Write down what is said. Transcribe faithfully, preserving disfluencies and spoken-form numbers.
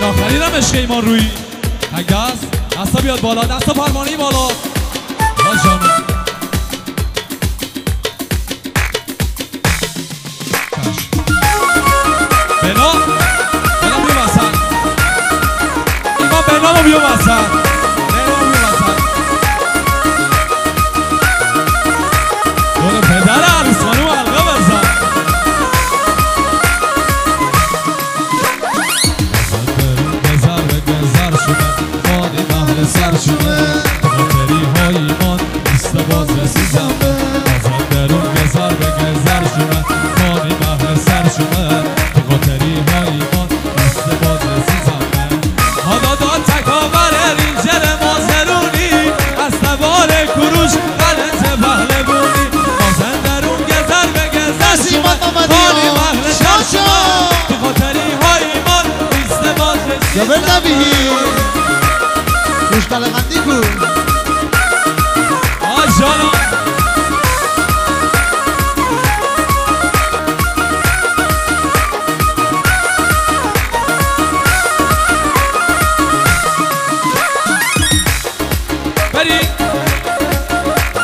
آخرین هم عشق ایمان روی تگست دستا بیاد بالا دستا پروانه‌ای بالا باز جانو بنا بنا بیا وسط ایمان بنا بیا وسط بنا بیا وسط دور پدر عروس خانوم حلقه بزن سر شده خاطری های ایمان نیست باز رسیدم بازم درون گذر به گذر شده خانی محل سر شده خاطری های ایمان نیست باز رسیدم حالا داد تکاور رینجر مازرونی از نوار کروش غلط پهلوونی بازم درون گذر به گذر شده خانی محل سر شده خاطری های ایمان نیست باز رسیدم خوش قلقندی کن